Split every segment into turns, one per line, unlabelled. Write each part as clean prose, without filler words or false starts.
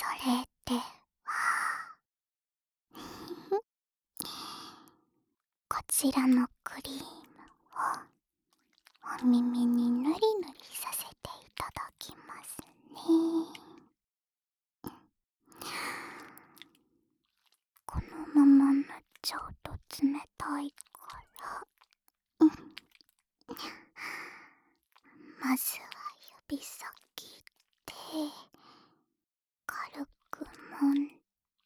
れってこちらのクリームをお耳にぬりぬりさせていただきますね。このまま塗っちゃうと冷たいから、まずは指先で軽く揉んで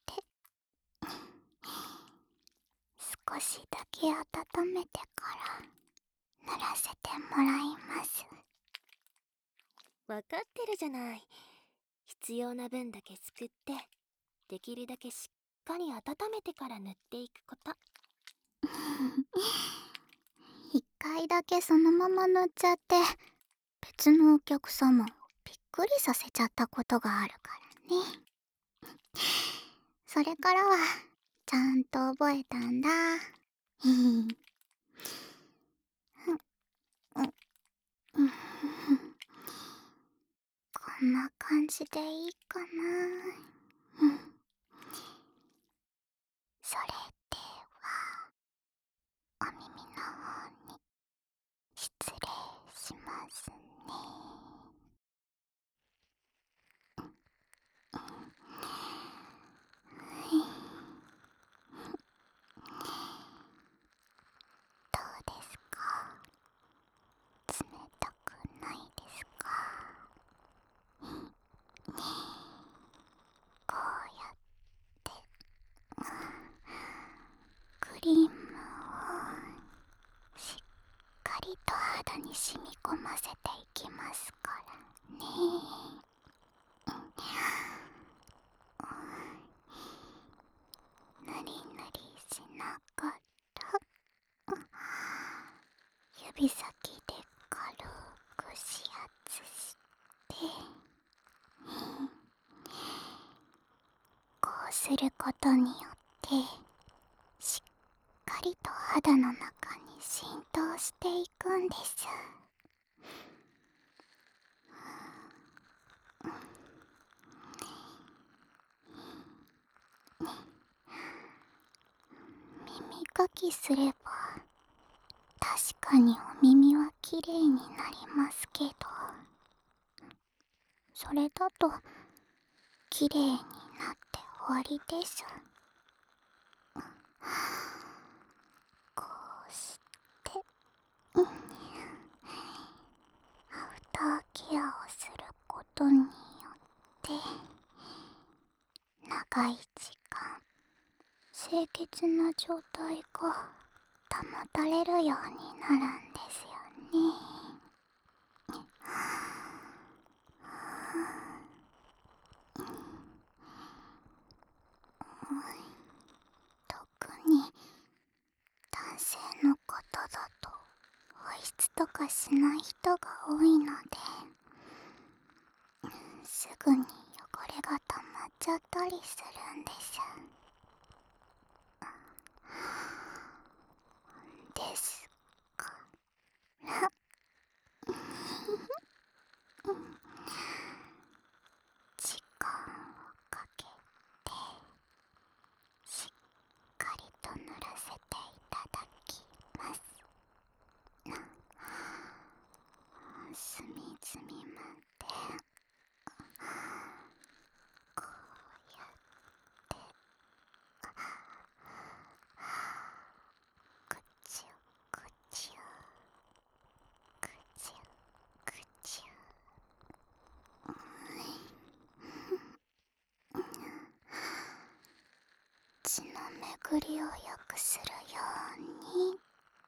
少しだけ温めてから塗らせてもらいます。
わかってるじゃない。必要な分だけすくって、できるだけしっかり温めてから塗っていくこと。
一回だけそのまま塗っちゃって別のお客様をびっくりさせちゃったことがあるからね。それからはちゃんと覚えたんだ。こんな感じでいいかな。それではお耳の方に失礼しますね。どうですか？冷たくないですか？こうやってクリームをしっかりと肌に染み込ませていきますからね。ぬりぬりしながら指先で軽く指圧してこうすることによってしっかりと肌の中に浸透していくんです。耳かきすれば確かにお耳はきれいになりますけど、それだときれいになって終わりです。こうしてアフターケアをすることによって長い時間清潔な状態が保たれるようになるんですよね。特に男性の方だと保湿とかしない人が多いのですぐに汚れが溜まっちゃったりするんです。ですから時間をかけてしっかりと塗らせていただきます。隅々までこうやってくちゅくちゅくちゅくちゅ血の巡りを良くするように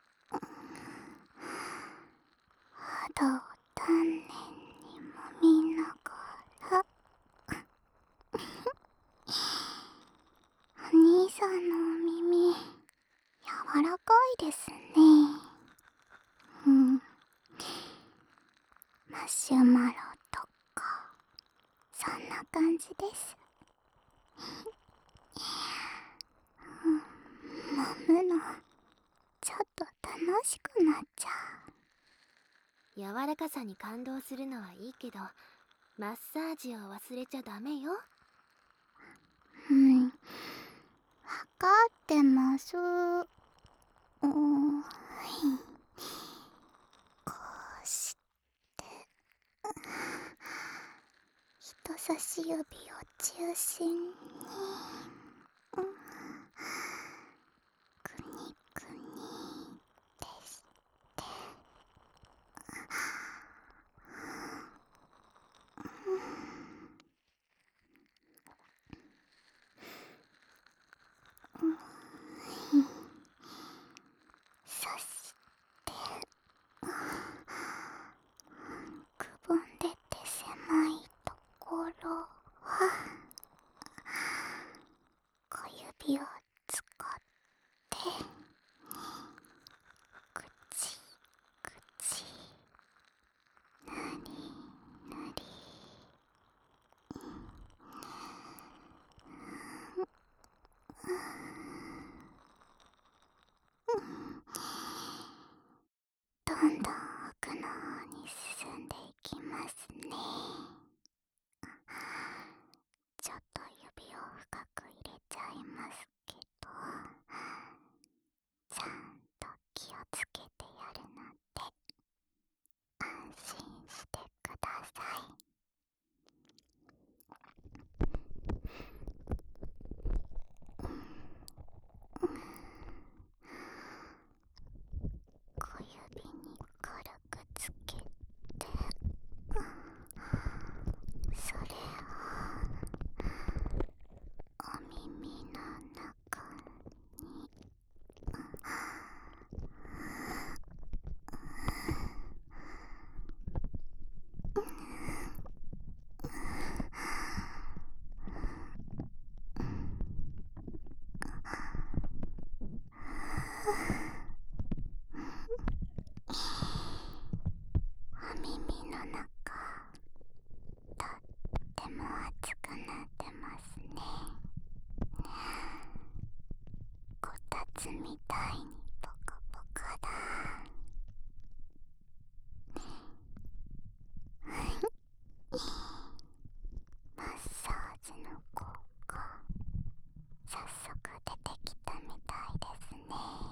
肌を丹念に揉みながらお兄さんのお耳柔らかいですね。マシュマロとかそんな感じです。揉むのちょっと楽しくなっちゃ
柔らかさに感動するのはいいけど、マッサージを忘れちゃダメよ。
うん、わかってます。こうして人差し指を中心に、くにくにです。そしてくぼんでて狭いところは小指を使ってくちくちなりなり、どんどん奥の方に進んでいきますね。ちょっと指を深く入れちゃいますけど、ちゃんと気をつけてやるので安心してください。小指に軽くつけて、それをお耳の中にお耳の中とっても熱くなってますね。こたつみたいにポカポカだ。マッサージの効果早速出てきたみたいですね。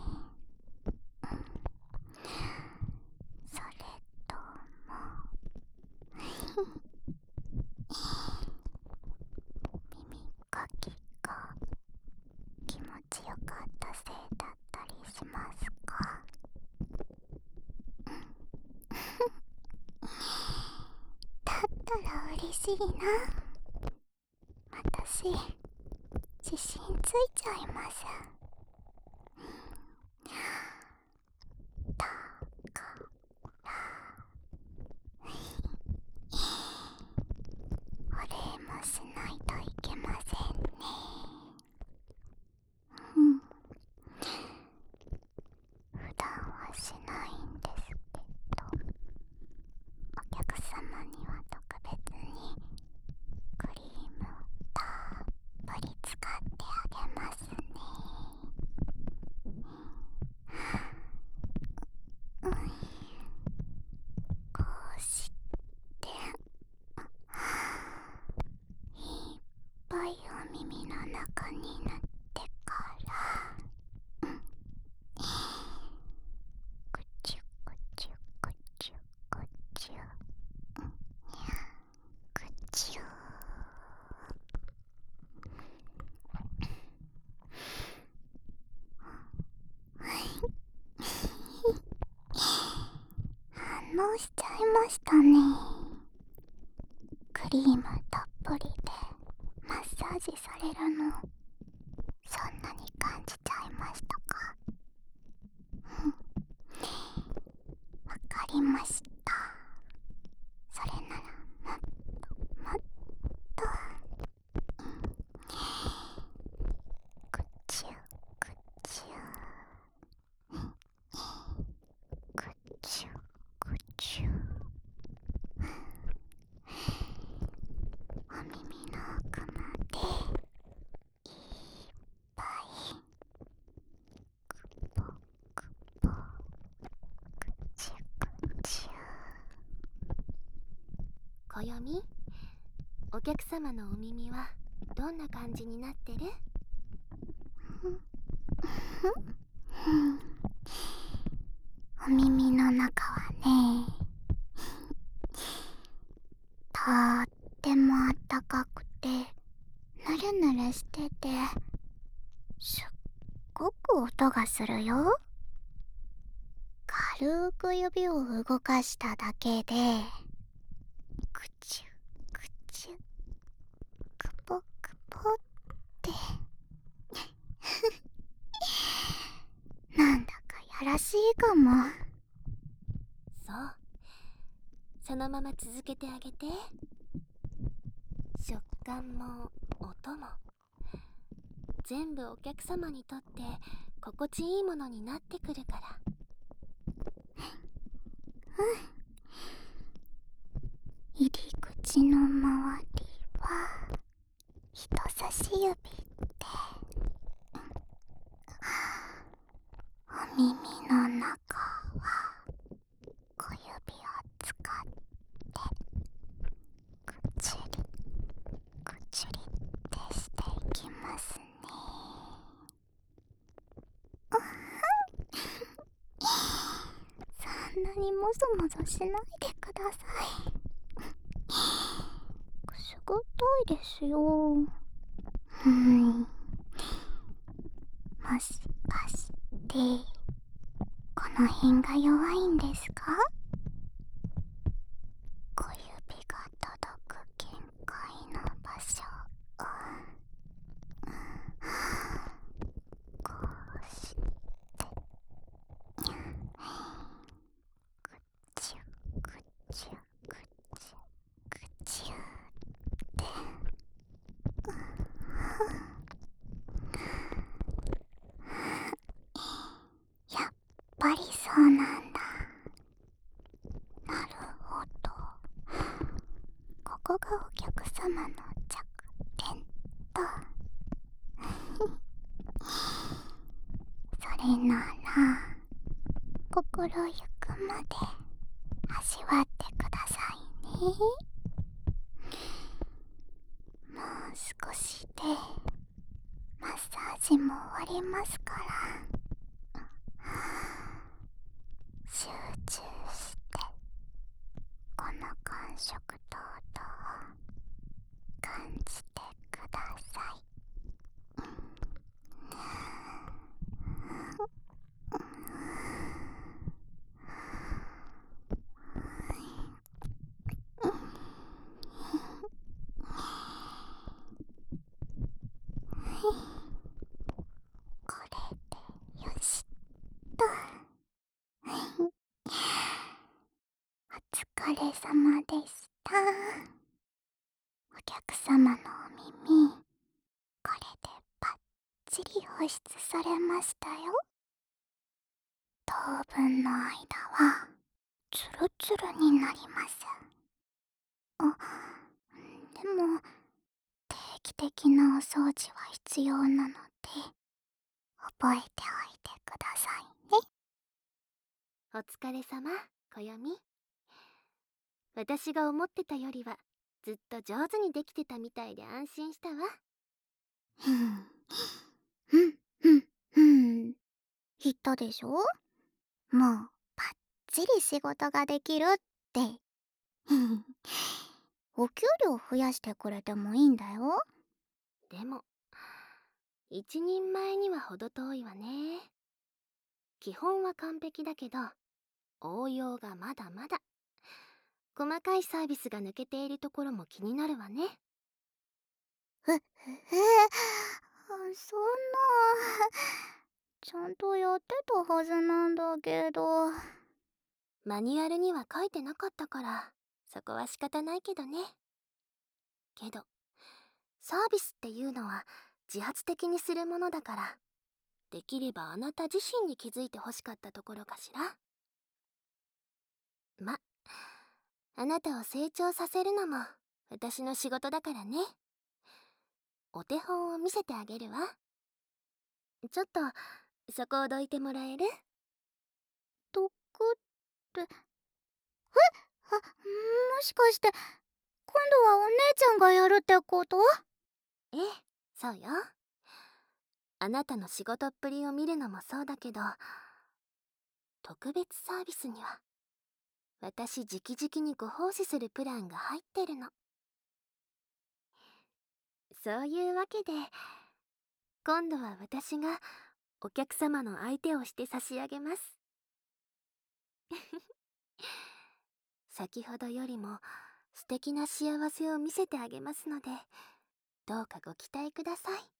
それとも耳かきが気持ちよかったせいだったりしますか？だったら嬉しいな。私自信ついちゃいます。だからお礼もしないといけませんね。普段はしないんですけど、お客様には特別にクリームをたっぷり使ってあげますね。こうしていっぱいお耳の中になってからくちゅくちゅくちゅくちゅくちゅ反応しちゃいましたね。クリームたっぷりでマッサージされるのそんなに感じちゃいましたか？わかりました。それならもっともっとくちゅくちゅくちゅくちゅ、お耳の奥までいっぱいくぽくぽくちゅくちゅ。
暦、お客様のお耳はどんな感じになってる？
お耳の中はね、とってもあったかくて、ぬるぬるしてて、すっごく音がするよ。軽く指を動かしただけで、くちゅくちゅ、くぽくぽって、なんだかやらしいかも。
そう、そのまま続けてあげて。食感も音も全部お客様にとって心地いいものになってくるから。
入り口の周りは人差し指で、お耳の中は小指を使ってくちゅりくちゅりってしていきますね。そんなにもぞもぞしないでください。くすぐったいですよ。もしかしてこの辺が弱いんですか？小指が届く限界の場所をこうしてくちゅくちゅくちゅくちゅってやっぱりそうなんだ。なるほど。ここがお客様の弱点と。それなら心ゆくまで味わってくださいね。もう少しでマッサージも終わりますから、集中してこの感触等々を感じてください。これでよしっと。お疲れ様でした。お客様のお耳、これでバッチリ保湿されましたよ。当分の間はツルツルになります。あ、でも定期的なお掃除は必要なので覚えておいてくださいね。
お疲れ様、こよみ。私が思ってたよりはずっと上手にできてたみたいで安心したわ。
ふんふんふんふん、言ったでしょ。もうバッチリ仕事ができるって。お給料増やしてくれてもいいんだよ。
でも一人前には程遠いわね。基本は完璧だけど応用がまだまだ。細かいサービスが抜けているところも気になるわね。
そんな、ちゃんとやってたはずなんだけど。
マニュアルには書いてなかったからそこは仕方ないけどね。けどサービスっていうのは自発的にするものだから、できればあなた自身に気づいてほしかったところかしら。ま、あなたを成長させるのも私の仕事だからね。お手本を見せてあげるわ。ちょっとそこをどいてもらえる？
どくって、もしかして今度はお姉ちゃんがやるってこと？
ええ、そうよ。あなたの仕事っぷりを見るのもそうだけど、特別サービスには私直々にご奉仕するプランが入ってるの。そういうわけで、今度は私がお客様の相手をして差し上げます。先ほどよりも素敵な幸せを見せてあげますので、どうかご期待ください。